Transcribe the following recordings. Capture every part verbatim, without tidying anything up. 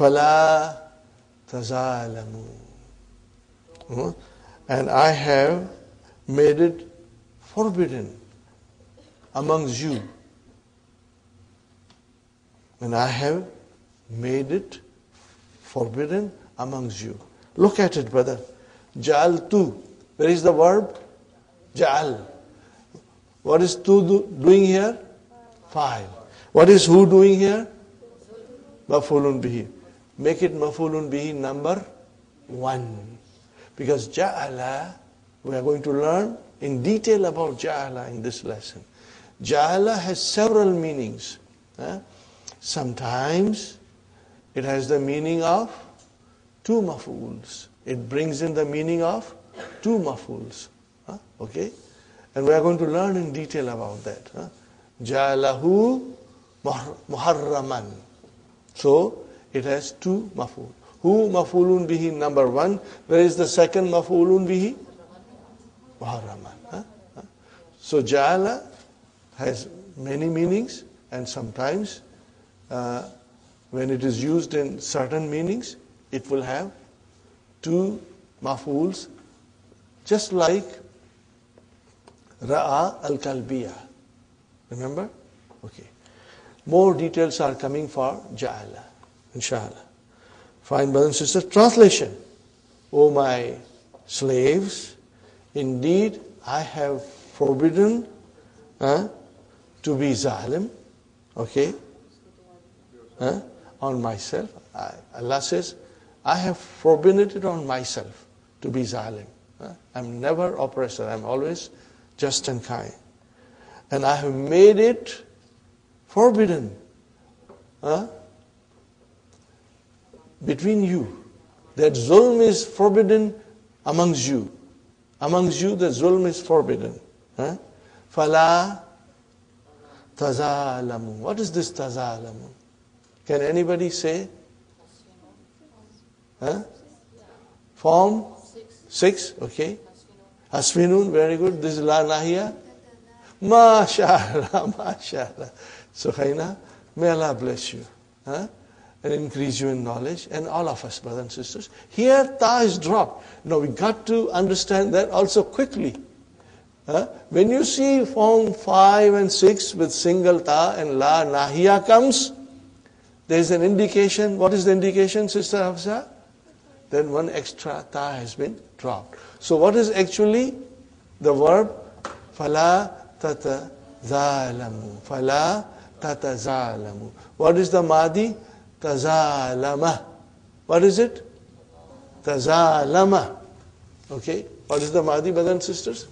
فَلَا تَزَالَمُوا. And I have made it forbidden amongst you. And I have made it forbidden amongst you. Look at it, brother. Ja'altu. Where is the verb? Ja'al. What is tu do, doing here? Fa'il. What is who doing here? Maf'ulun bihi. Make it maf'ulun bihi number one. Because ja'ala, we are going to learn in detail about ja'ala in this lesson. Ja'ala has several meanings. Eh? Sometimes it has the meaning of two maf'uls. It brings in the meaning of two maf'uls. Huh? Okay? And we are going to learn in detail about that. Huh? Ja'alahu muharraman. So, it has two maf'ul. Who maf'ulun bihi number one. Where is the second maf'ulun bihi? Muharraman. Huh? Huh? So, ja'ala has many meanings, and sometimes uh, when it is used in certain meanings, it will have two maf'uls, just like ra'a al-kalbiya. Remember? Okay. More details are coming for ja'ala, inshallah. Fine, brothers and sisters. Translation. O my slaves, indeed I have forbidden uh, to be zalim, okay, uh, on myself. I, Allah says, I have forbidden it on myself to be zalim. Uh, I'm never oppressor. I'm always just and kind. And I have made it forbidden uh, between you. That zulm is forbidden amongst you. Amongst you, the zulm is forbidden. Huh? Fala tazalamu. What is this tazalamu? Can anybody say? Huh? Form? Six. Okay. Asfinun, very good. This is la nahiya. MashaAllah, MashaAllah. Sukhaina, may Allah bless you. Huh? And increase you in knowledge, and all of us, brothers and sisters. Here, ta is dropped. Now, we got to understand that also quickly. Huh? When you see form five and six with single ta and la nahiya comes, there is an indication. What is the indication, Sister Hafsa? Then one extra ta has been dropped. So, what is actually the verb? Fala tata zalamu. Fala tata zalamu. What is the madi? Tazalama. What is it? Tazalama. Okay. What is the madi, brothers and sisters?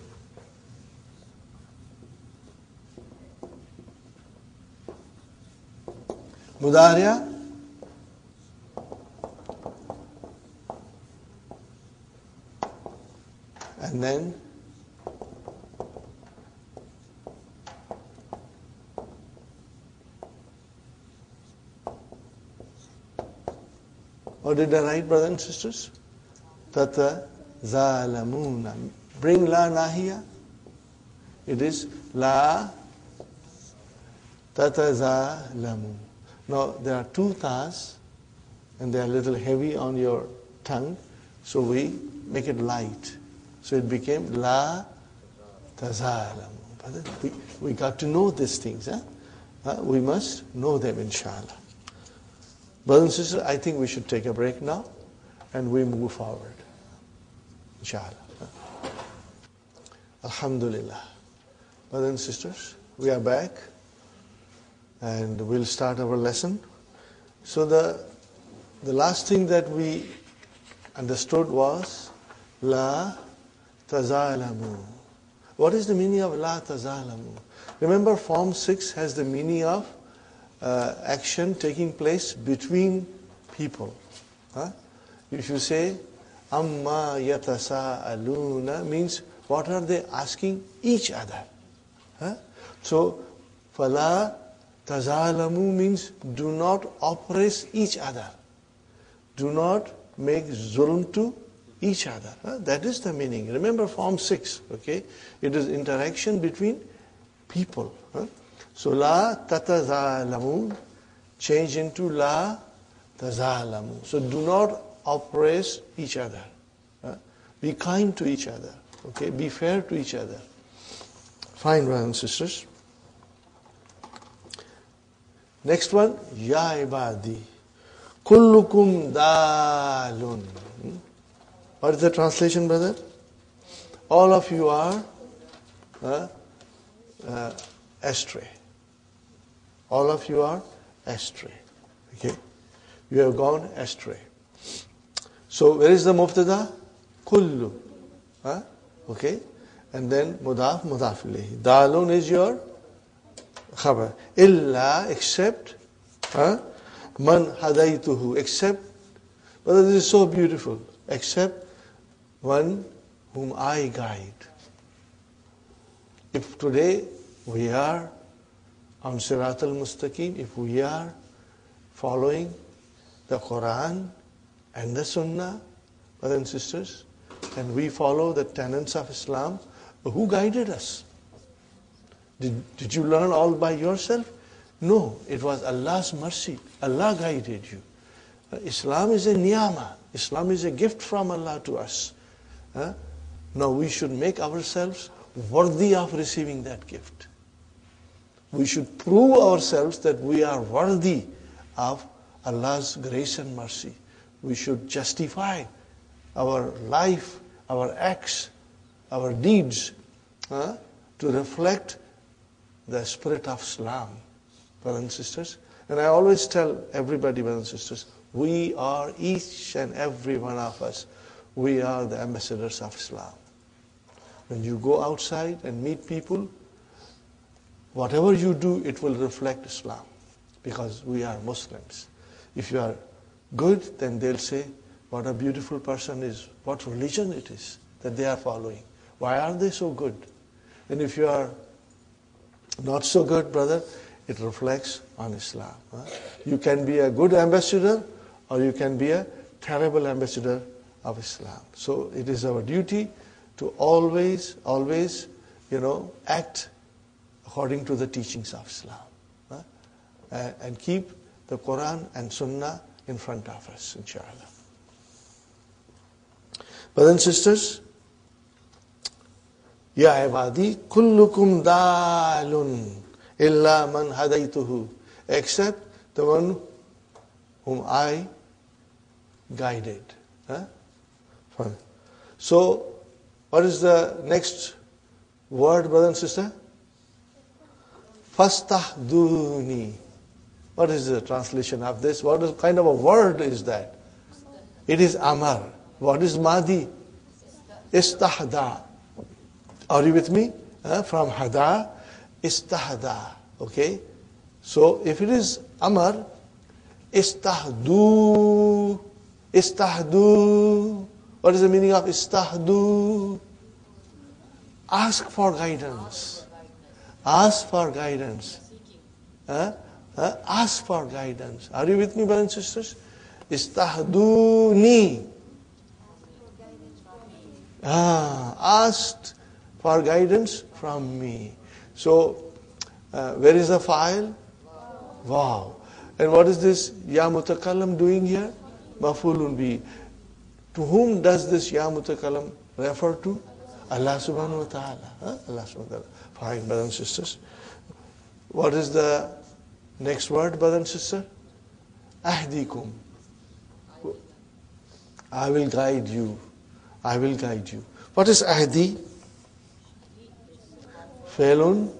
Mudariya. And then what did I write, brothers and sisters? Tata zalamuna. Bring la nahiya. It is la tata zalamu. Now there are two tas, and they are a little heavy on your tongue, so we make it light. So it became la tazalamu. We, we got to know these things. Huh? Uh, we must know them, inshallah. Brothers and sisters, I think we should take a break now, and we move forward, inshallah. Alhamdulillah. Brothers and sisters, we are back, and we'll start our lesson. So the the last thing that we understood was la tazalamu. What is the meaning of la tazalamu? Remember, form six has the meaning of uh, action taking place between people. Huh? If you say amma yatasaaluna, means what are they asking each other? Huh? So fala tazalamu means do not oppress each other. Do not make zulm to each other. Huh? That is the meaning. Remember form six, okay? It is interaction between people. Huh? So la tatazalamu change into la تَزَالَمُوا. So do not oppress each other. Huh? Be kind to each other. Okay? Be fair to each other. Fine, brothers and sisters. Next one, Ya ibadi, kullukum dalun. Hmm? What is the translation, brother? All of you are uh, uh, astray. All of you are astray. Okay? You have gone astray. So where is the mubtada? Kullu. Huh? Okay? And then mudaf, mudaf ilayhi. Dalun is your khabar. Illa, except, huh? Man hadaytuhu, except, but this is so beautiful, except one whom I guide. If today we are on Sirat al-Mustaqim, if we are following the Quran and the Sunnah, brothers and sisters, and we follow the tenets of Islam, who guided us? Did, did you learn all by yourself? No, it was Allah's mercy. Allah guided you. Uh, Islam is a niyama. Islam is a gift from Allah to us. Uh, now we should make ourselves worthy of receiving that gift. We should prove ourselves that we are worthy of Allah's grace and mercy. We should justify our life, our acts, our deeds uh, to reflect the spirit of Islam, brothers and sisters. And I always tell everybody, brothers and sisters, we are, each and every one of us, we are the ambassadors of Islam. When you go outside and meet people, whatever you do, it will reflect Islam, because we are Muslims. If you are good, then they'll say, what a beautiful person is, what religion it is that they are following. Why are they so good? And if you are not so good, brother, it reflects on Islam. Huh? You can be a good ambassador, or you can be a terrible ambassador of Islam. So it is our duty to always, always, you know, act according to the teachings of Islam. Huh? Uh, and keep the Quran and Sunnah in front of us, inshallah. Brothers and sisters, Ya ibadi, kullukum dalun illa man hadaytuhu, except the one whom I guided. Huh? Fine. So, what is the next word, brother and sister? Fastahduni. What is the translation of this? What is, kind of a word is that? It is amar. What is madi? Istahda. Are you with me? Uh, from hada, istahda. Okay? So, if it is amar, istahdu, istahdu. What is the meaning of istahdu? Ask for guidance. Ask for guidance. Uh, uh, ask for guidance. Are you with me, brothers and sisters? Istahduni. Ah, asked for guidance from me. So, uh, where is the file? Wow. And what is this Ya Mutakallam doing here? Mafulun bi. To whom does this Ya Mutakallam refer to? Allah subhanahu wa ta'ala. Huh? Allah subhanahu wa ta'ala. Fine, brothers and sisters. What is the next word, brother and sister? Ahdikum. I will guide you. I will guide you. What is ahdi? Failun?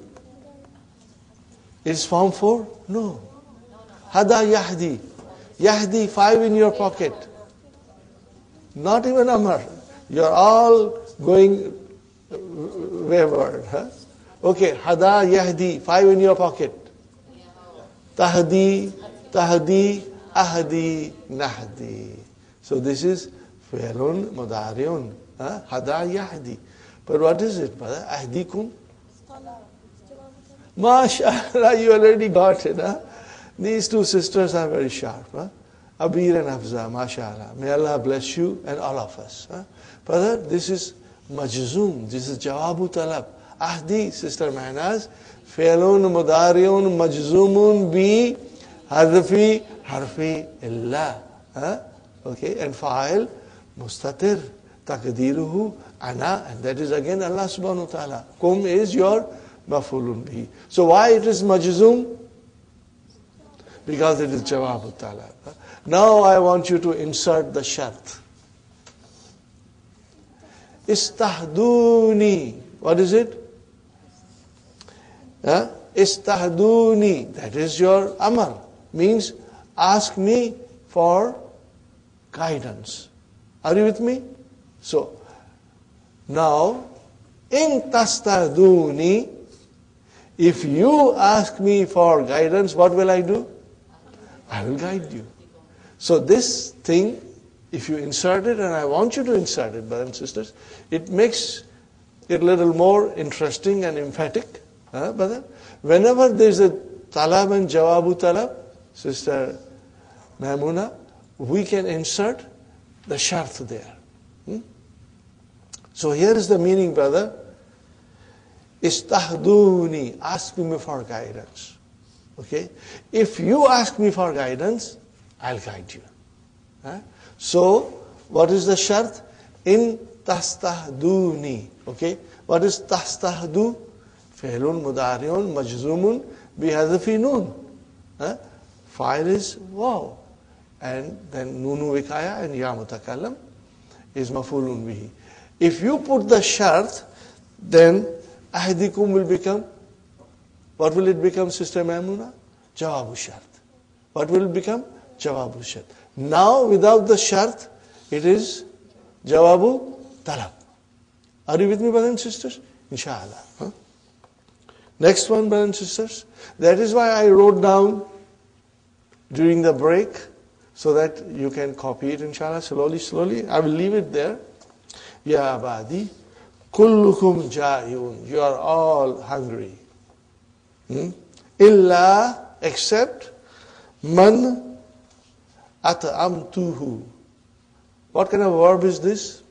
It's form four? No. Hada yahdi. Yahdi, five in your pocket. Not even Amar. You're all going wayward. Huh? Okay, Hada yahdi, five in your pocket. Tahdi, tahdi, ahdi, nahdi. So this is Failun Mudariun. Huh? Hada yahdi. But what is it, brother? Ahdikum? MashaAllah, you already got it. Huh? These two sisters are very sharp. Huh? Abir and Hafza, MashaAllah. May Allah bless you and all of us. Huh? Brother, this is Majzoom. This is Jawabu Talab. Ahdi, Sister Mahnaz. Failun Mudariun Majzoomun bi Hadfi harfi illa. Huh? Okay, and fa'il mustatir. Taqdiruhu ana. And that is again Allah subhanahu wa ta'ala. Kum is your maf'ulun bihi. So why it is majzoom? Because it is jawab talab. Now I want you to insert the shart. Istahduni. What is it? Huh? Istahduni. That is your amar. Means ask me for guidance. Are you with me? So, now, in tastahduni, if you ask me for guidance, what will I do? I will guide you. So this thing, if you insert it, and I want you to insert it, brothers and sisters, it makes it a little more interesting and emphatic. Huh, brother? Whenever there is a talab and jawabu talab, Sister Maimuna, we can insert the shart there. Hmm? So here is the meaning, brother. Istahduni, ask me for guidance. Okay? If you ask me for guidance, I'll guide you. Huh? So, what is the shart? In tastahduni. Okay? What is tastahdu? Fi'lun mudari'un majzumun bihadfi nun. Huh? Fa'il is wow. And then nunu vikaya and ya mutakallam is maf'ulun bihi. If you put the shart, then ahdikum will become, what will it become, Sister Maimuna? Jawabu shart. What will it become? Jawabu shart. Now, without the shart, it is jawabu talab. Are you with me, brothers and sisters? Inshallah. Huh? Next one, brothers and sisters. That is why I wrote down during the break, so that you can copy it, inshallah, slowly, slowly. I will leave it there. Ya abadi, kullukum ja'iyun. You are all hungry. Hmm? Illa, except man at'amtuhu. What kind of verb is this?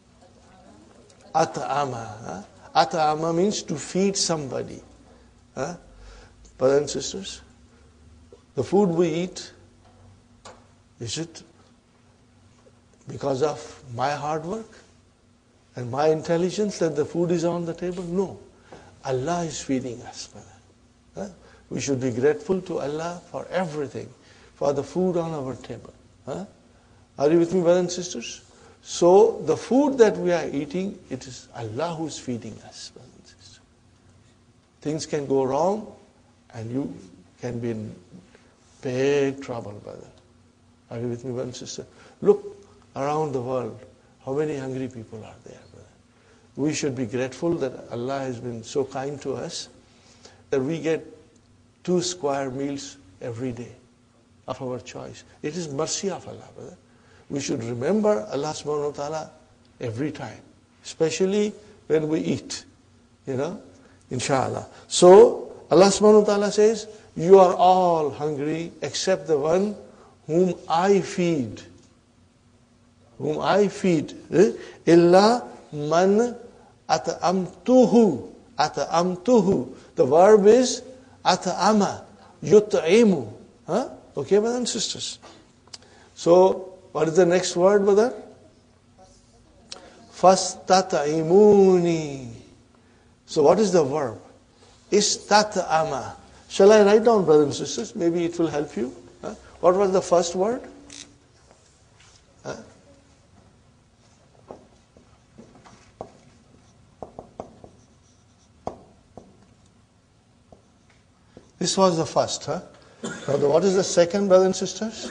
At'ama. Huh? At'ama means to feed somebody. Huh? Brothers and sisters, the food we eat, is it because of my hard work and my intelligence that the food is on the table? No. Allah is feeding us, brother. Huh? We should be grateful to Allah for everything, for the food on our table. Huh? Are you with me, brothers and sisters? So, the food that we are eating, it is Allah who is feeding us, brothers and sisters. Things can go wrong, and you can be in big trouble, brother. Are you with me, brother and sister? Look around the world. How many hungry people are there, brother? We should be grateful that Allah has been so kind to us that we get two square meals every day of our choice. It is mercy of Allah, brother. We should remember Allah subhanahu wa ta'ala every time, especially when we eat, you know, inshallah. So, Allah subhanahu wa ta'ala says, you are all hungry except the one whom I feed. Whom I feed. Illa man at'amtuhu. At'amtuhu. The verb is at'ama. Yut'imu. Huh? Okay, brothers and sisters. So, what is the next word, brother? Fastat'imuni. So, what is the verb? Istat'ama. Shall I write down, brothers and sisters? Maybe it will help you. Huh? What was the first word? Huh? This was the first, huh? Now, the, what is the second, brothers and sisters?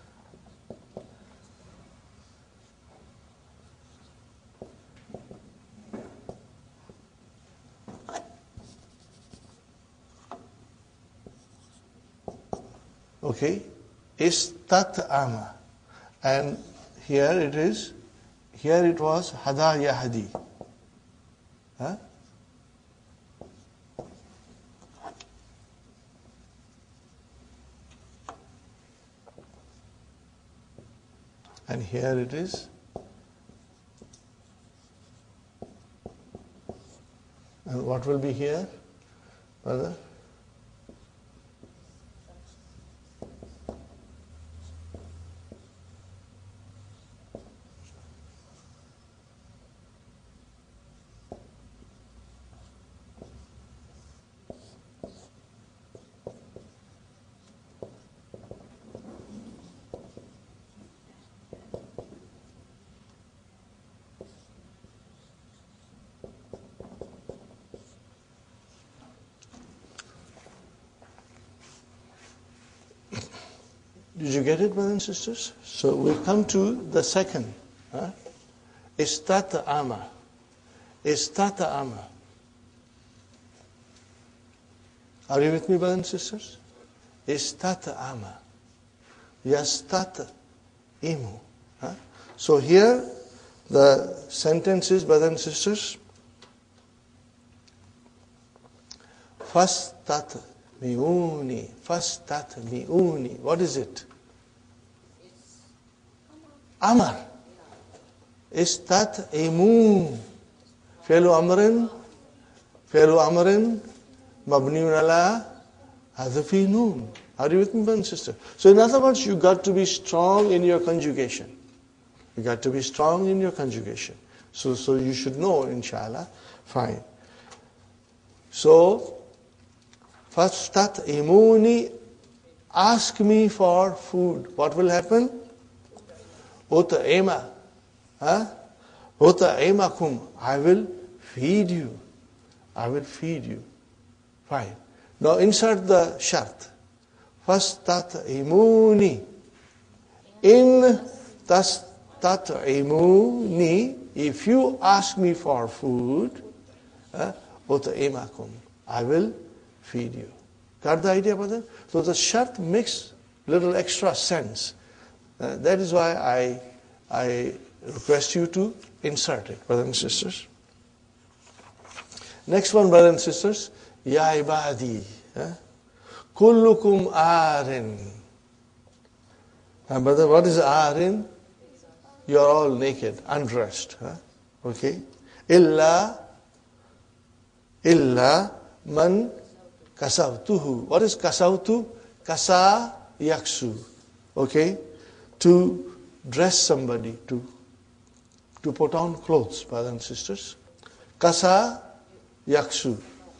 Okay, istat'ama. And here it is, here it was hada yahdi. Huh? And here it is. And what will be here, brother? Did you get it, brothers and sisters? So we come to the second. Huh? Istata'ama. Istata'ama. Are you with me, brothers and sisters? Istata'ama. Yastata'imu. Huh? So here the sentence is, brothers and sisters, Fastatmi'uni. Fastatmi'uni. What is it? Amar. Istat'imu. Fi'lu amrin. Fi'lu amrin. Mabniun ala hadfi noon. Are you with me, brother and sister? So in other words, you got to be strong in your conjugation. You got to be strong in your conjugation. So, so you should know, inshallah. Fine. So, Fastat'imuni, ask me for food. What will happen? Uta'ima. Huh? Uta'imakum. I will feed you. I will feed you. Fine. Now insert the shart. Fastat'imuni. In tastat'imuni, if you ask me for food, uta'imakum. I will feed you. Got the idea, brother? So the shart makes little extra sense. Uh, that is why I I request you to insert it, brothers and sisters. Next one, brothers and sisters. Ya ibadi. Kullukum arin. Uh, brother, what is arin? You are all naked, undressed. Huh? Okay? Illa, illa man kasawtuhu. What is kasawtu? Kasa yaksu. Okay? To dress somebody, to to put on clothes, brothers and sisters. Kasa yaksu.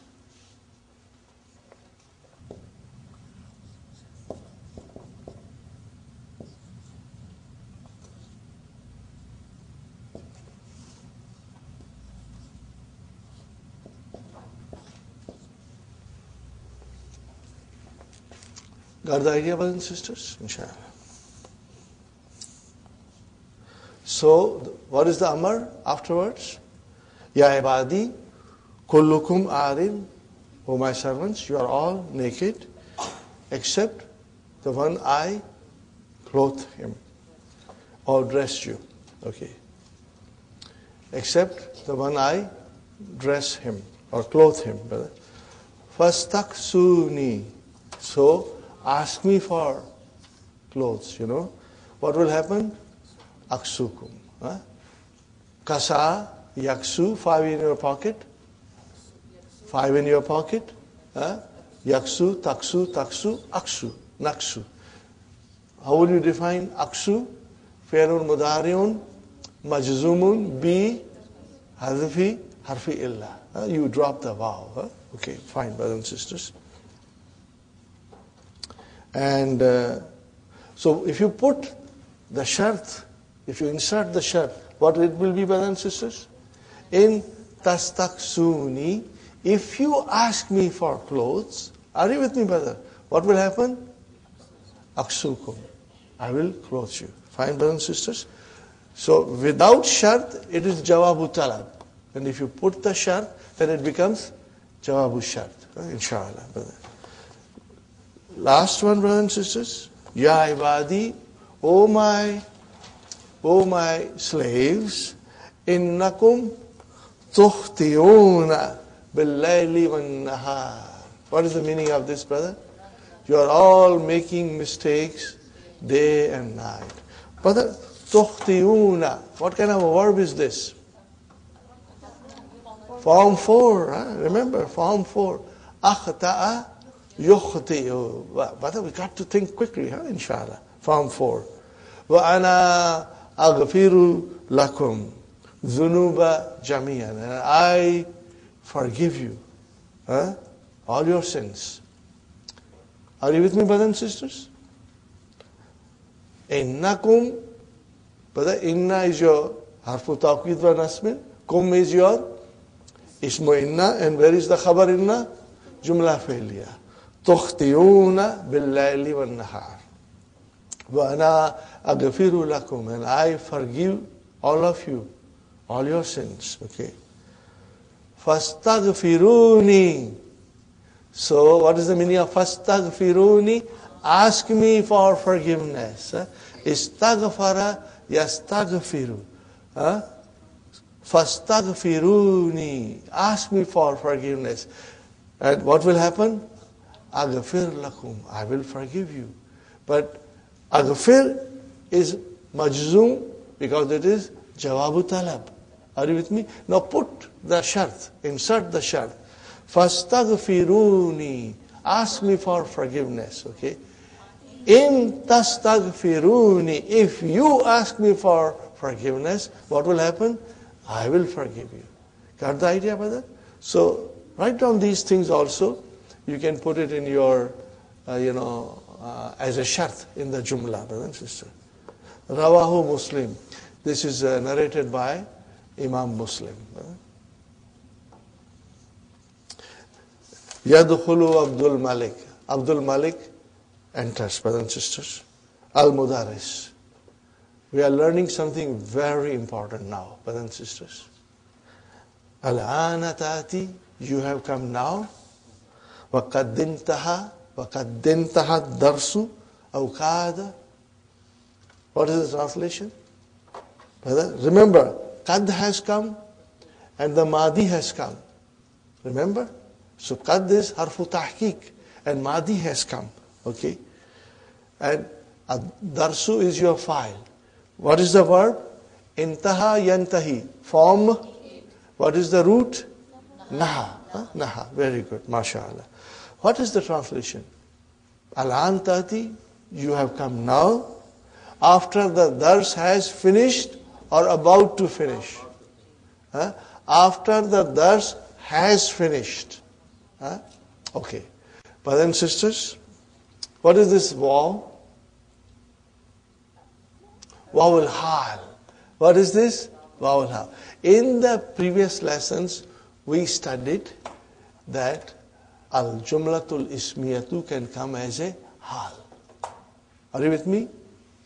Got the idea, brothers and sisters? Inshallah. So, what is the amar afterwards? Ya ibadi, kullukum arin, O my servants, you are all naked, except the one I clothed him, or dressed you. Okay. Except the one I dress him, or clothe him, brother. Fastaksuni. So, ask me for clothes, you know. What will happen? Aksukum. Huh? Kasa, yaksu, five in your pocket. Five in your pocket. Huh? Yaksu, taksu, taksu, aksu, naksu. How will you define aksu? Fi'lun mudari'un, majzumun, bi, hadfi, harfi illa. Huh? You drop the vowel. Huh? Okay, fine, brothers and sisters. And uh, so if you put the shart, if you insert the shart, what it will be, brothers and sisters? In tastaksuni, if you ask me for clothes, are you with me, brother? What will happen? Aksukum. I will clothe you. Fine, brothers and sisters? So without shart, it is jawabu talab. And if you put the shart, then it becomes jawabu shart. Inshallah, brother. Last one, brothers and sisters. Ya ibadi, O my, O my slaves, innakum tuhtiyuna bil-layli wan-nahar. What is the meaning of this, brother? You are all making mistakes day and night. Brother, tuhtiyuna. What kind of a verb is this? Form four. Huh? Remember, form four. Akhta'a yukhti'u. Brother, we got to think quickly, huh? Inshallah. Form four. Wa ana aghfiru lakum dhunuba jami'an. And I forgive you huh? all your sins. Are you with me, brothers and sisters? Innakum, brother, inna is your harfu tawqid wa nasmin. Kum is your ismu inna. And where is the khabar inna? Jumla failya. Tukhtiyuna bil-layli wan-nahar. وَأَنَا أَغْفِرُ لَكُمْ, and I forgive all of you, all your sins. Okay. فَاسْتَغْفِرُونِي. So what is the meaning of فَاسْتَغْفِرُونِي? Ask me for forgiveness. Istaghfara yastaghfiru. Fastaghfiruni. Ask me for forgiveness. And what will happen? Aghfir lakum. I will forgive you. But aghfir is majzoom because it is jawabu talab. Are you with me? Now put the shart. Insert the shart. Fastaghfiruni. Ask me for forgiveness. Okay. In tastaghfiruni, if you ask me for forgiveness, what will happen? I will forgive you. Got the idea about that? So write down these things also. You can put it in your, uh, you know, uh, as a shart in the jumla, brother and sister. Rawahu Muslim. This is uh, narrated by Imam Muslim. Yadkhulu Abdul Malik. Abdul Malik enters, brothers and sisters. Al-Mudaris. We are learning something very important now, brothers and sisters. Al-Ana Tati, you have come now. وَقَدْ دِنْتَهَا وَقَدْ دِنْتَهَا الدَّرْسُ أَوْ كَادَ. What is the translation? Brother, remember, qad has come and the madi has come. Remember? So qad is harfu tahqiq and madi has come. Okay? And darsu is your file. What is the verb? Intaha yantahi. Form. What is the root? Naha. Huh? Naha. Very good. MashaAllah. What is the translation? Al-an tati, you have come now. After the dars has finished or about to finish. Huh? After the dars has finished. Huh? Okay. Brothers and sisters, what is this waw? Waw al-hal. What is this? Waw al-hal. In the previous lessons, we studied that al-jumlatul ismiyatu can come as a hal. Are you with me?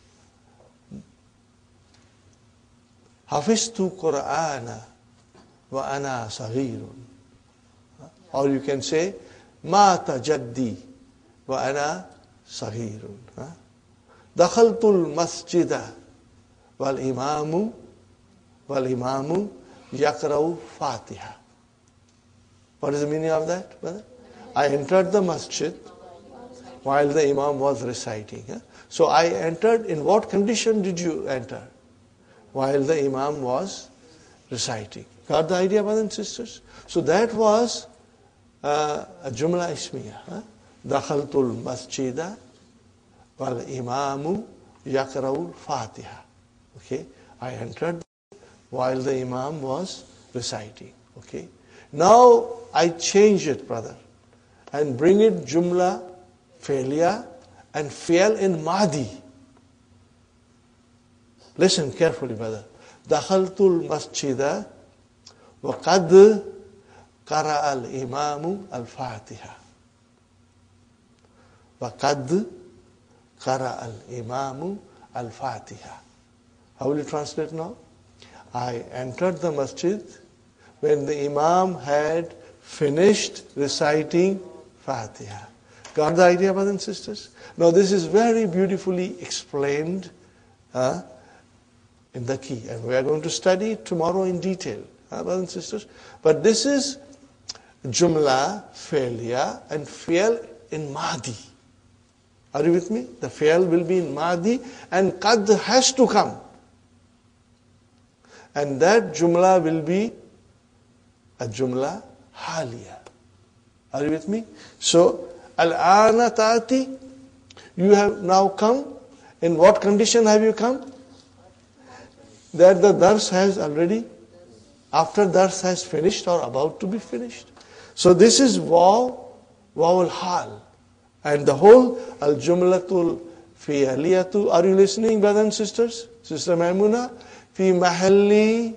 Hafiztu Qur'ana wa ana saghirun. Or you can say, Mata jaddi wa ana saghirun. Dakhaltul masjida wal imamu wal imamu yakra'u fatiha. What is the meaning of that, brother? I entered the masjid while the imam was reciting. So I entered, in what condition did you enter? While the imam was reciting. Got the idea, brothers and sisters? So that was uh, a jumla ismiya. Dakhaltul masjida wal imamu yakra'u fatiha. Okay, I entered while the imam was reciting. Okay, now I change it, brother, and bring it jumla failure and fail in madi. Listen carefully, brother. Dakhaltul masjida wa qad qara'a al-imamu al-fatiha. Wa qad qara'a al-imamu al-fatiha. How will you translate now? I entered the masjid when the imam had finished reciting Fatiha. Got the idea, brothers and sisters? Now this is very beautifully explained uh, in the key. And we are going to study it tomorrow in detail, uh, brothers and sisters. But this is jumla, failure, and fail in Mahdi. Are you with me? The fail will be in Mahdi and qad has to come. And that jumla will be a jumla haliya. Are you with me? So, al-ana ta'ati, you have now come. In what condition have you come? That the dars has already, after dars has finished or about to be finished. So this is waw, waw al-hal. And the whole al-jumlatul fi'aliyatu. Are you listening, brothers and sisters? Sister Maimuna? Fi mahalli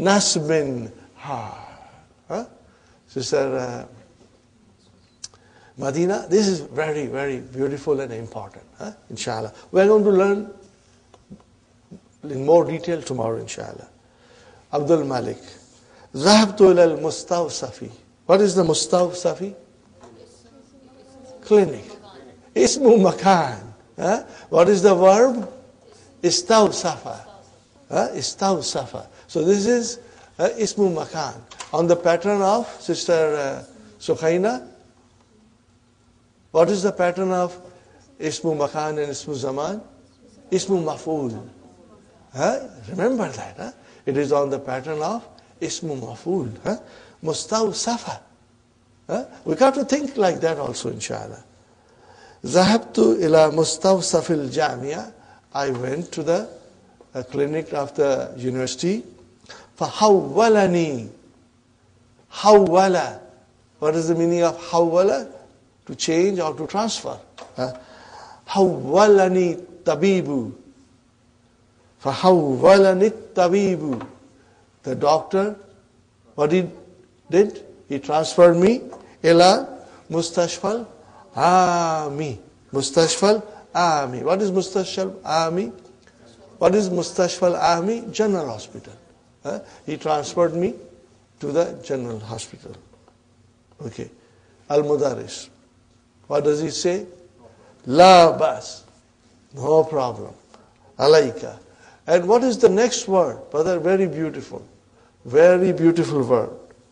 nasbin ha. Huh? Sister uh, Medina, this is very, very beautiful and important, huh? Inshallah. We're going to learn in more detail tomorrow, inshallah. Abdul Malik. ذهبت إلى المستوصفي. What is the مستوصفي? Clinic. اسم مكان. Huh? What is the verb? استوصف. Huh? استوصف. So this is uh, اسم مكان. On the pattern of Sister uh, Sukhaina. What is the pattern of ismu makan and ismu zaman? Ismu maf'ul. Huh? Remember that. Huh? It is on the pattern of ismu maf'ul. Huh? Mustawsafa. Huh? We got to think like that also, inshallah. Zahabtu ila mustawsafil jamia. I went to the uh, clinic of the university. Fahawwalani. Hawwala. What is the meaning of hawwala? To change or to transfer. Hawwalani tabibu. Fahawwalani tabibu. The doctor, what he did? He transferred me ila mustashfal ami. Mustashfal ami. What is mustashfal ami? What is mustashfal ami? General hospital. He transferred me to the general hospital. Okay. Al-Mudaris. What does he say? La bas. No problem. Alayka. And what is the next word? Brother, very beautiful. Very beautiful word.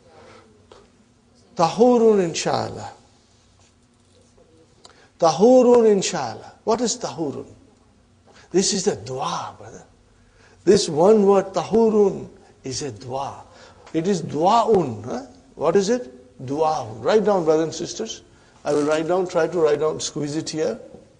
Tahurun inshallah. Tahurun inshallah. What is tahurun? This is a dua, brother. This one word, tahurun, is a dua. It is duaun. Huh? What is it? Duaun. Write down, brothers and sisters. I will write down, try to write down, squeeze it here.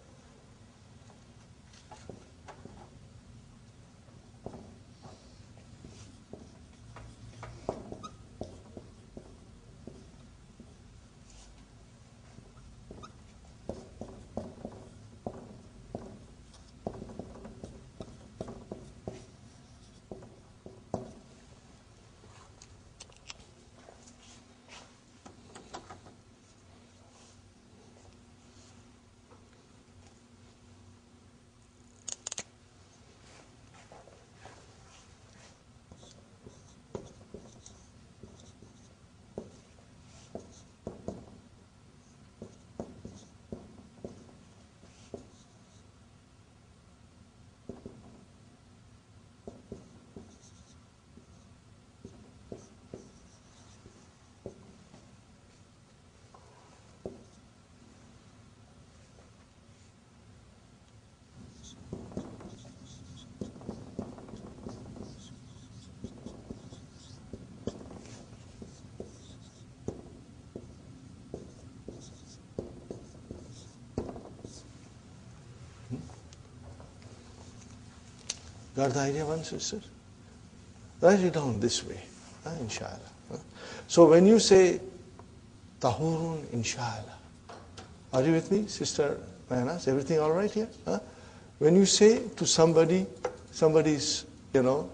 Got the idea, one sister? Write it down this way, huh? Inshallah. Huh? So when you say tahurun, inshallah, are you with me, Sister Mayanas? Everything all right here? Huh? When you say to somebody, somebody's, you know,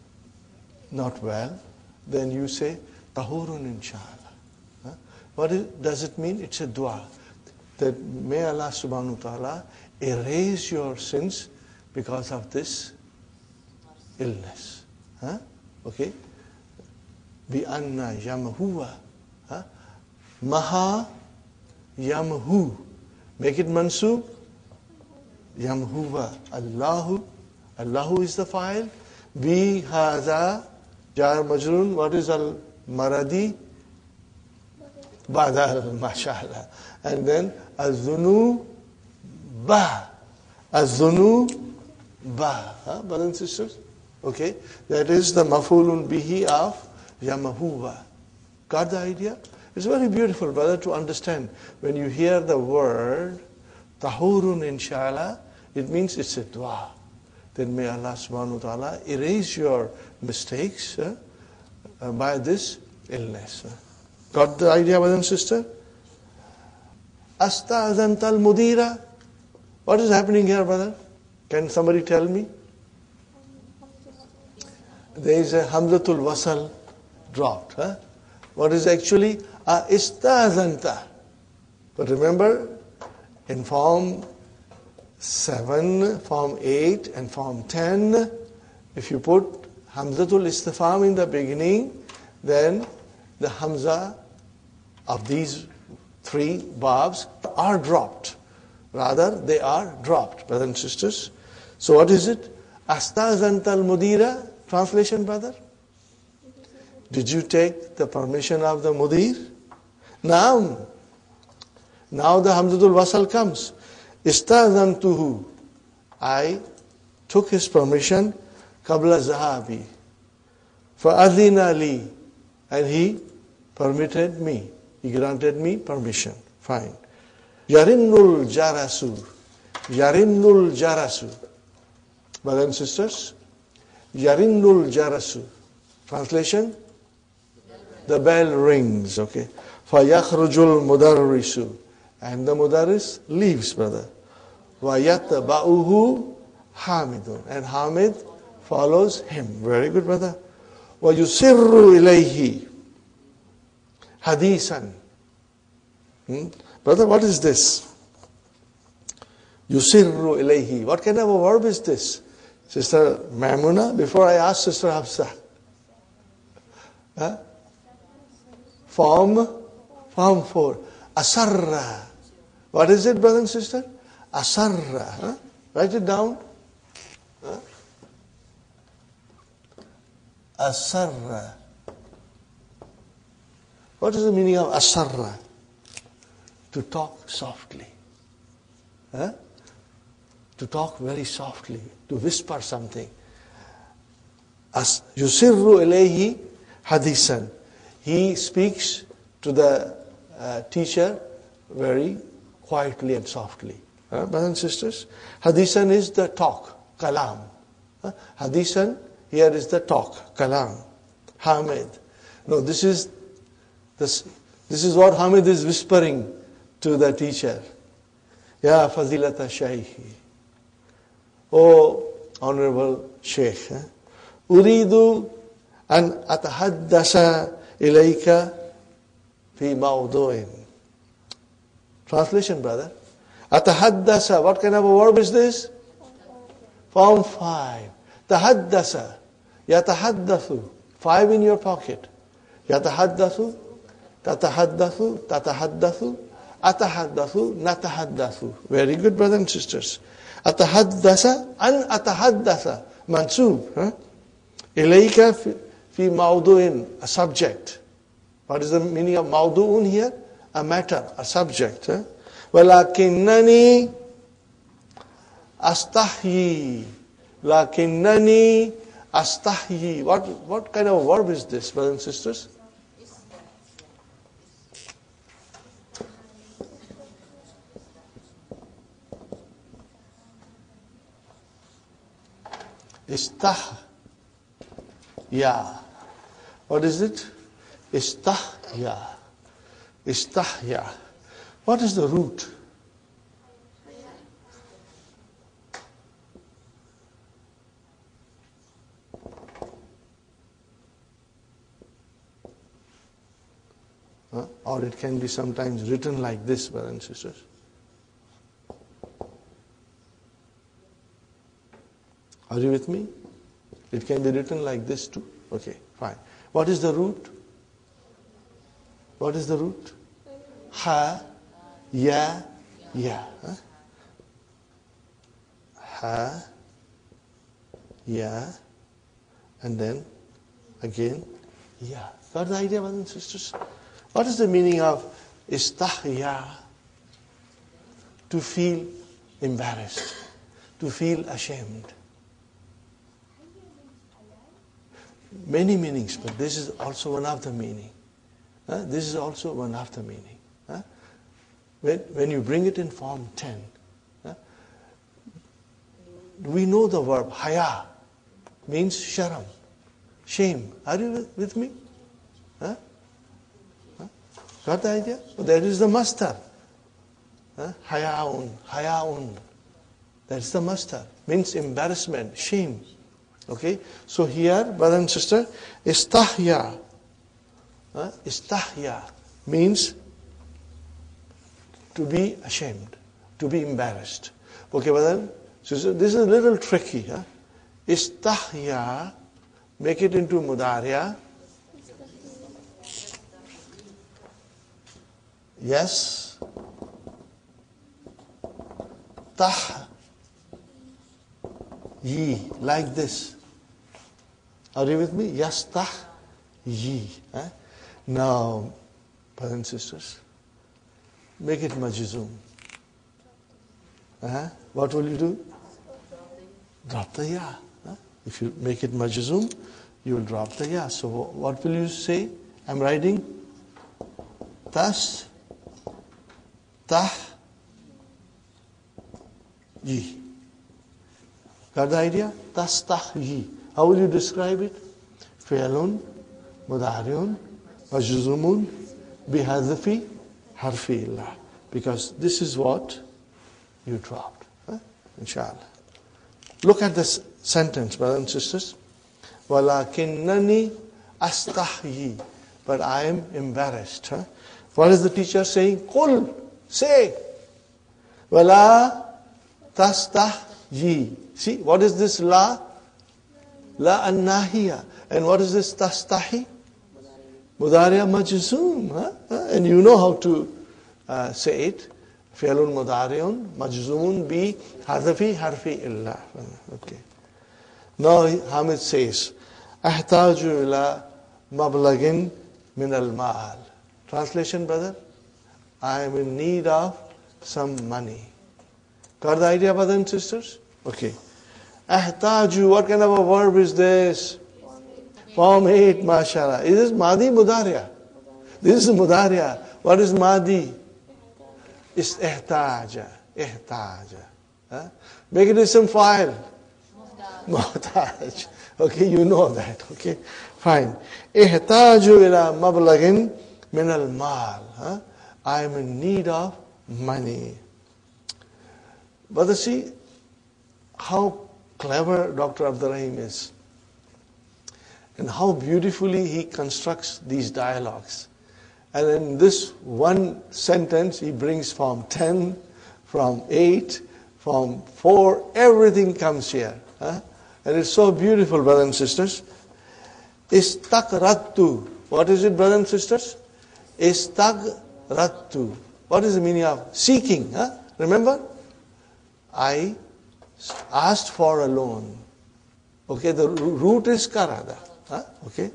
not well, then you say tahurun, inshallah. Huh? What is, does it mean? It's a dua. That may Allah subhanahu wa ta'ala erase your sins because of this illness. Huh? Okay? Bi anna yamhuwa. Huh? Maha yamhu. Make it mansub. Yamhuwa. Allahu. Allahu is the file. Bi hadha. Jar majrun. What is al maradi? Badal. Mashallah. And then azunu ba. Azunu ba. Huh? Brothers and sisters? Okay, that is the mafulun bihi of yamahuwa. Got the idea? It's very beautiful, brother, to understand. When you hear the word tahurun inshallah, it means it's a dua. Then may Allah subhanahu wa ta'ala erase your mistakes uh, uh, by this illness. Got the idea, brother and sister? Astazantal mudira. What is happening here, brother? Can somebody tell me? There is a hamzatul wasal dropped. Huh? What is actually a istazanta? But remember, in form seven, form eight, and form ten, if you put Hamzatul Istifham in the beginning, then the Hamza of these three babs are dropped. Rather, they are dropped, brothers and sisters. So what is it? Astazantal Mudira. Translation, brother? Did you take the permission of the Mudir? Now, now the Hamzatul Wasal comes. Istazantuhu. I took his permission. Qabla Zahabi. Fa'adhina li. And he permitted me. He granted me permission. Fine. Yarinnul Jarasu. Yarinnul Jarasu. Brothers and sisters, Yarinnul Jarasu. Translation? The bell rings. Okay. Fayakhrujul Mudarrisu. And the Mudarris leaves, brother. Wayatba'uhu Hamidun. And Hamid follows him. Very good, brother. Wayusirru ilayhi hadisan. Hmm? Brother, what is this? Yusirru ilayhi. What kind of a verb is this? Sister Maimuna, before I ask Sister Hafsa. Huh? Form, form four. Asarra. What is it, brother and sister? Asarra. Huh? Write it down. Huh? Asarra. What is the meaning of asarra? To talk softly. Huh? To talk very softly. To whisper something. As yusirru ilayhi hadisan. He speaks to the uh, teacher very quietly and softly. Huh? Brothers and sisters, hadisan is the talk, kalam. Huh? Hadisan, here is the talk, kalam. Hamid. No, this is this, this is what Hamid is whispering to the teacher. Ya Fazilata Shaykhi. Oh, Honorable Shaykh. Huh? Uridu an atahaddasa ilayka fi mawdu'in. Translation, brother. Atahaddasa. What kind of a verb is this? Form five. Tahaddasa. Yatahaddathu. Five in your pocket. Yatahaddathu. Tatahaddathu. Tatahaddathu. Atahaddathu. Natahaddathu. Very good, brothers and sisters. Atahaddasa. An atahaddasa. Mansub. Huh? Ilayka fi mawdu'in. A subject. What is the meaning of mawdu'un here? A matter, a subject. Huh? Walakinnani astahyi. Lakinnani astahyi. What, what kind of a verb is this, brothers and sisters? Istahya. What is it? Istahya. Istahya. What is the root? Huh? Or it can be sometimes written like this, brothers and sisters. Are you with me? It can be written like this too. Okay, fine. What is the root? What is the root? Ha, ya, ya. Huh? Ha, ya, and then again, ya. Got the idea, brothers and sisters? What is the meaning of istahya? To feel embarrassed, to feel ashamed. Many meanings, but this is also one of the meaning. Huh? This is also one of the meaning. Huh? When, when you bring it in form ten, huh? We know the verb haya means sharam, shame. Are you with, with me? Huh? Huh? Got the idea? So that is the master. Huh? Hayaun, hayaun. That's the master. Means embarrassment, shame. Okay, so here, brother and sister, istahya. Uh, istahya means to be ashamed, to be embarrassed. Okay, but then, so this is a little tricky. Huh? Istahya, make it into mudariya. Yes. Tah. Ye, like this. Are you with me? Yastah ye. Huh? Now, brothers and sisters, make it majzoom. Uh-huh. What will you do? Drop the ya. Huh? If you make it majzoom, you will drop the ya. So what will you say? I'm writing tas, tah, ye. Got the idea? Tas, tah, ye. How will you describe it? Fi'lun, mudari'un, majzumun, bihadfi, harfi illah. Because this is what you dropped. Huh? Inshallah. Look at this sentence, brothers and sisters. وَلَكِنَّنِي أَسْتَحْيِي. But I am embarrassed. Huh? What is the teacher saying? Qul, say. وَلَا تَسْتَحْيِي. See, what is this la? La an-nahiya. And what is this tastahi? Mudariya majzoom. Huh? And you know how to uh, say it. Fi'lun mudari'un majzoomun bi hadfi harfi illa. Okay. Now Hamid says, Ahtaju ila mablagin min al-ma'al. Translation, brother? I am in need of some money. Got the idea, brothers and sisters? Okay. Ahtaju, what kind of a verb is this? Form eight, mashallah. Is this Madi Mudariya? This is Mudariya. What is Madi? It's ihtaja. Ihtaja. Huh? Make it some file. Muhtaj. Okay, you know that. Okay, fine. Ihtaju ila mablagin min al mal. I am in need of money. But see how clever Doctor Abdurrahim is. And how beautifully he constructs these dialogues. And in this one sentence, he brings from ten, from eight, from four, everything comes here. Huh? And it's so beautiful, brothers and sisters. Istaqrattu. What is it, brothers and sisters? Istaqrattu. What is the meaning of seeking? Huh? Remember? I asked for a loan. Okay, the root is karada. Huh? Okay.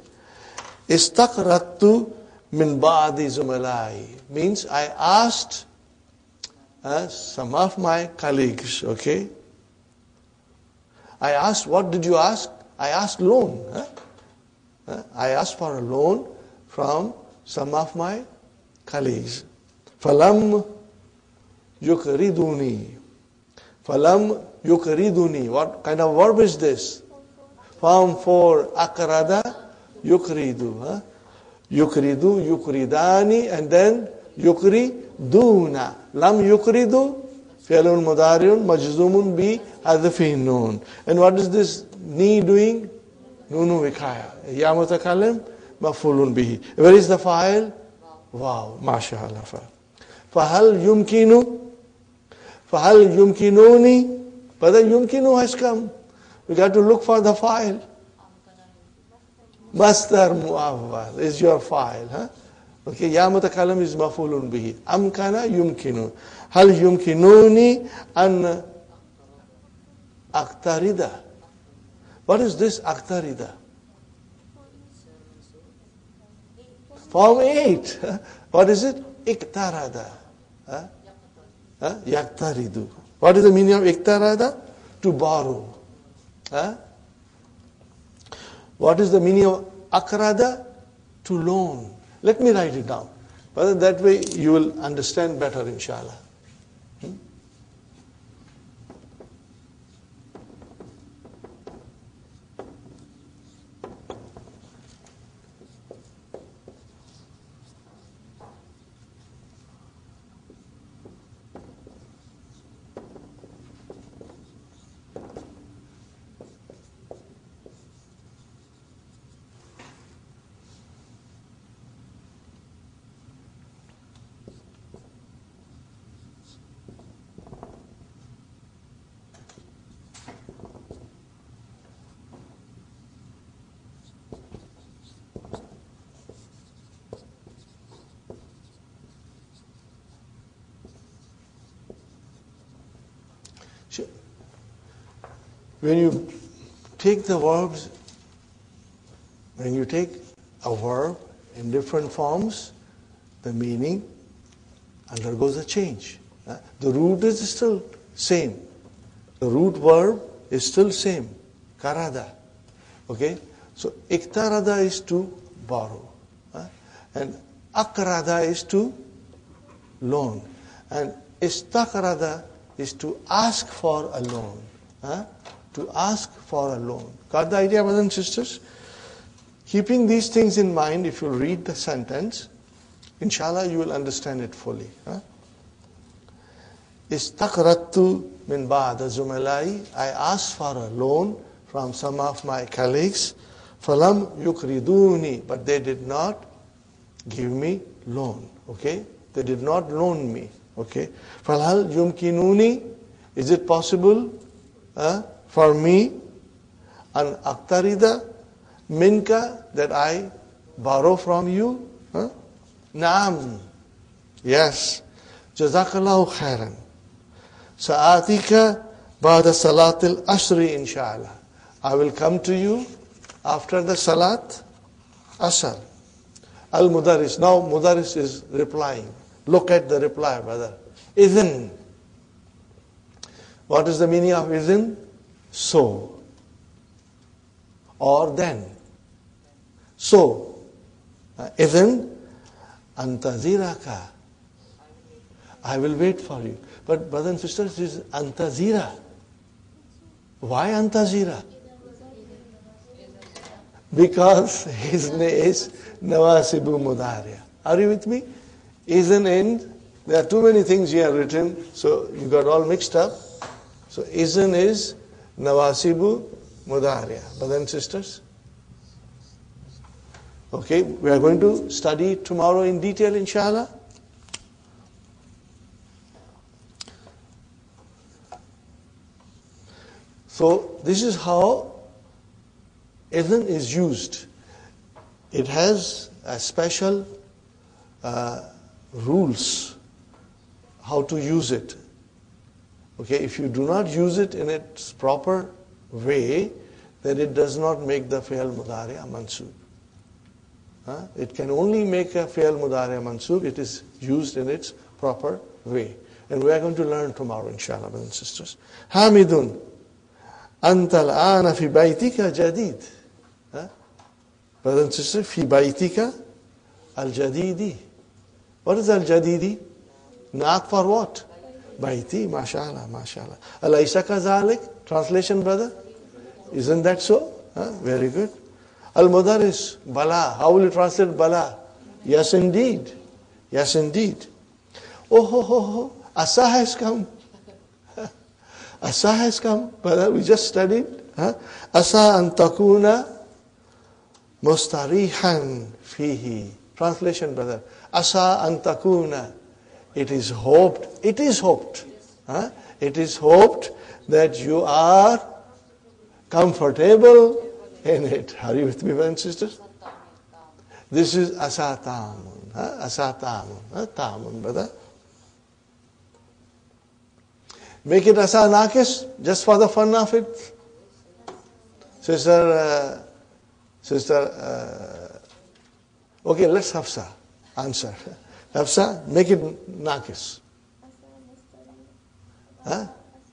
Istaqrattu min ba'di zumalai. Means I asked uh, some of my colleagues, okay. I asked, what did you ask? I asked loan. Huh? Huh? I asked for a loan from some of my colleagues. Falam yukriduni. Falam yukriduni. What kind of verb is this? Form for akrada, yukridu. Huh? Yukridu, yukridani, and then yukriduna. Lam yukridu, fi'lun mudari'un, majzumun bi hadfi nun. And what is this ni doing? Nunu vikaya. Ya mutakallim, mafulun bihi. Where is the file? Wow, mashallah. Fahal yumkinu, fahal yumkinuni. But the yumkinu has come. We got to look for the file. Masdar mu'awwal is your file. Huh? Okay, ya mutakallim is mafulun bihi. Amkana yumkinu. Hal yumkinuni an aktarida. What is this aktarida? Form eight. What is it? Iktarada. Huh? Huh? Yaktaridu. What is the meaning of iktarada? To borrow. Huh? What is the meaning of akrada? To loan. Let me write it down. But that way you will understand better, inshallah. Hmm? when you take the verbs, when you take a verb in different forms, the meaning undergoes a change. Uh, the root is still same. The root verb is still same. Karada. Okay? So iktarada is to borrow. Uh, and akrada is to loan. And istakrada is to ask for a loan. Uh, to ask for a loan. Got the idea, brothers and sisters? Keeping these things in mind, if you read the sentence, inshallah you will understand it fully. Huh? Istaqrattu min ba'da zumalai. I asked for a loan from some of my colleagues. Falam yukriduni. But they did not give me loan. Okay? They did not loan me. Okay? Falhal yumkinuni. Is it possible uh, for me an aktarida minka, that I borrow from you? Huh? Naam. Yes. Jazakallahu khairan. Sa'atika ba'da salatil ashri inshallah. I will come to you after the salat asr. Al-Mudaris. Now Mudaris is replying. Look at the reply, brother. Idhin. What is the meaning of idhin? So. Or then. So, uh, idhin antaziraka. I will wait for you. But brothers and sisters, this is antazira. Why antazira? Because his name is Nawasibu Mudariya. Are you with me? Isn't in. There are too many things you have written, so you got all mixed up. So isn't is Nawasibu Mudariya. Brothers and sisters. Okay, we are going to study tomorrow in detail, inshallah. So this is how idhin is used. It has a special uh, rules how to use it. Okay, if you do not use it in its proper way, then it does not make the fi'l mudari'a mansub. Huh? It can only make a fi'l mudari'a mansub. It is used in its proper way. And we are going to learn tomorrow, inshallah, brothers and sisters. Hamidun. Anta al-ana fi baytika jadid. Brothers and sisters, fi baytika al-jadidi. What is al-jadidi? Naat for what? Bayti, mashallah, mashallah. Alaysa kazalik? Translation, brother? Isn't that so? Huh? Very good. Al-Mudaris, Bala. How will you translate Bala? Yes, indeed. Yes, indeed. Oh, ho, ho, ho. Asa has come. Asa has come. Brother, we just studied. Huh? Asa an takuna mustarihan fihi. Translation, brother. Asa an takuna. It is hoped. It is hoped. Huh? It is hoped that you are comfortable in it. Are you with me, brothers and sisters? This is asa tamun. Huh? Asa tamun. Huh? Tamun, brother. Make it asa nakis, just for the fun of it. Sister, uh, sister, uh, okay, let's Hafsa answer. Hafsa, make it nakis. Huh?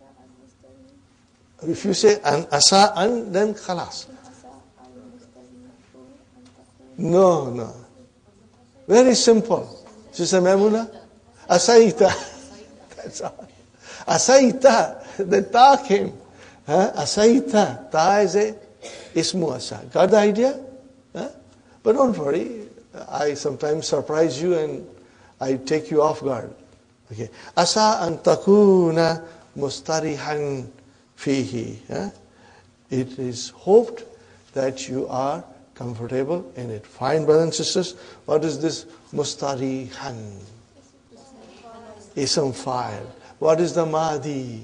If you say an asa an, then khalas. No, no. Very simple. Sister Maimuna, asaita. That's all. Asaita, the ta came. Huh? Asaita, ta is a ismu asa. Got the idea? Huh? But don't worry, I sometimes surprise you and I take you off guard. Okay. Asa an takuna mustarihan fihi. Huh? It is hoped that you are comfortable in it. Fine, brothers and sisters. What is this mustarihan? Ism fa'il. What is the Mahdi?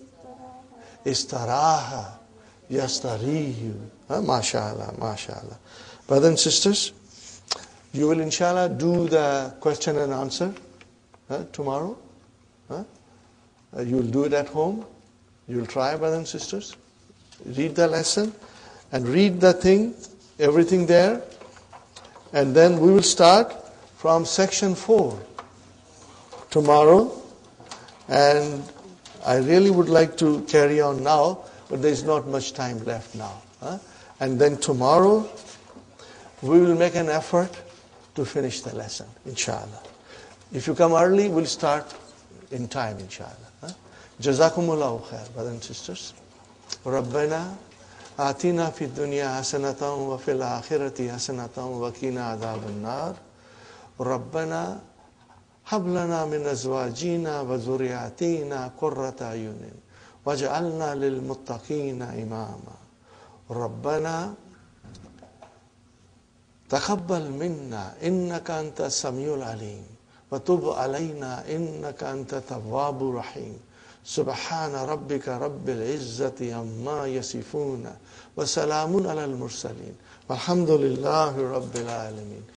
Istaraha. Yastarihu. Huh? MashaAllah, MashaAllah. Brothers and sisters, you will inshallah do the question and answer huh, tomorrow. Huh? Uh, you will do it at home. You will try, brothers and sisters. read the lesson and read the thing, everything there. And then we will start from section four tomorrow. And I really would like to carry on now, but there's not much time left now. Huh? And then tomorrow, we will make an effort to finish the lesson, inshallah. If you come early, we'll start in time, inshallah. Huh? Jazakumullahu khair, brothers and sisters. Rabbana atina fid dunya hasanatan wa fil akhirati hasanatan wa qina adhaban nar. Rabbana hab lana min azwajina wa zurriyatina qurrata ayunin waj'alna lil muttaqina imama. Rabbana taqabbal minna innaka anta samiul alim wa tub alayna innaka anta tawwabur rahim. Subhana rabbika rabbil izzati amma yasifuna wa salamun alal mursalin walhamdulillahi rabbil alamin.